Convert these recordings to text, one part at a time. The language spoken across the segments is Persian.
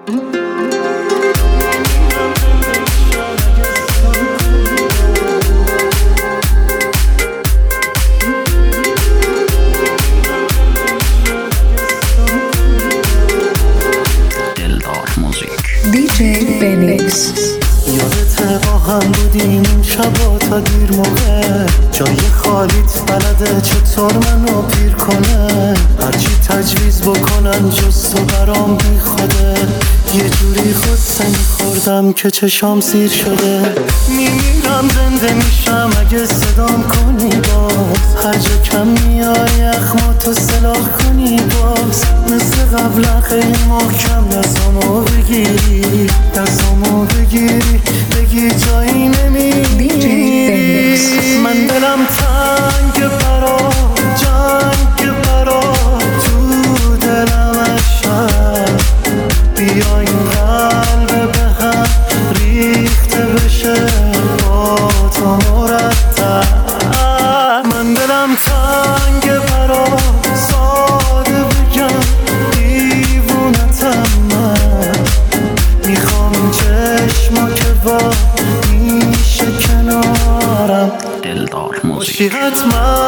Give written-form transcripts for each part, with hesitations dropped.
DJ Phoenix. یادت با هم بودیم اون شبا تا دیر موقع، جای خالیت بلده چطور منو پیر کنه، هرچی تجویز بکنن جز تو برام بی خوده، یه جوری خودسنی خوردم که چشام سیر شده، میمیرم زنده میشم اگه صدام کنی باز، هر جا کم میاری اخماتو سلاح کنی باز، مثل قبل خیلی محکم دستامو بگیری، دستامو بگیری بگی جایی نمیری، من دلم تنگ برات، جنگ برات تو دلم عشق، بیا این قلب به هم ریخته بشه با تو مرتب، من دلم تنگ برات، ساده بگم دیوونتم، من میخوام این چشما که با میشه کنارم دلدار باشی موزیک. حتما.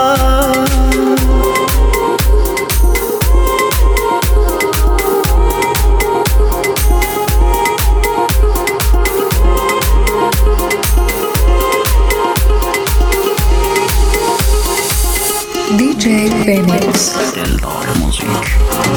DJ Phoenix. دلدار موزیک.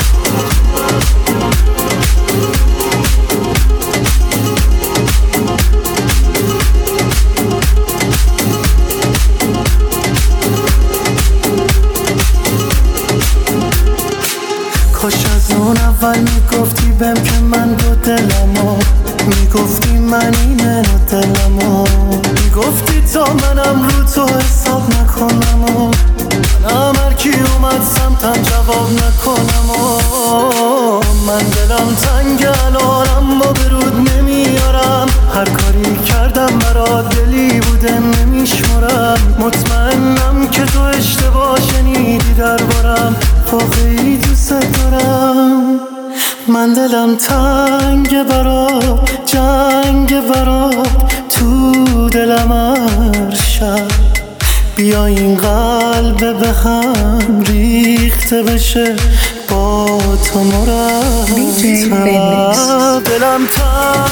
کاش از اون اول میگفتی بهم که من دو دلمو، میگفتی من اینه و دلمو، میگفتی تا منم رو تو حساب نکنم و منم هرکی اومد سمتم جواب نکنم و من دلم تنگ الانم و برود نمیارم، هر کاری کردم برات دلی بوده نمیشمرم، مطمئنم که تو اشتباه شنیدی دربارم، واقعی دوست دارم، من دلم تنگ برات، جنگ برات تو دلم هر شب، بیا این قلب به هم ریخته بشه با تو مرتب، DJ Phoenix. دلم تنگ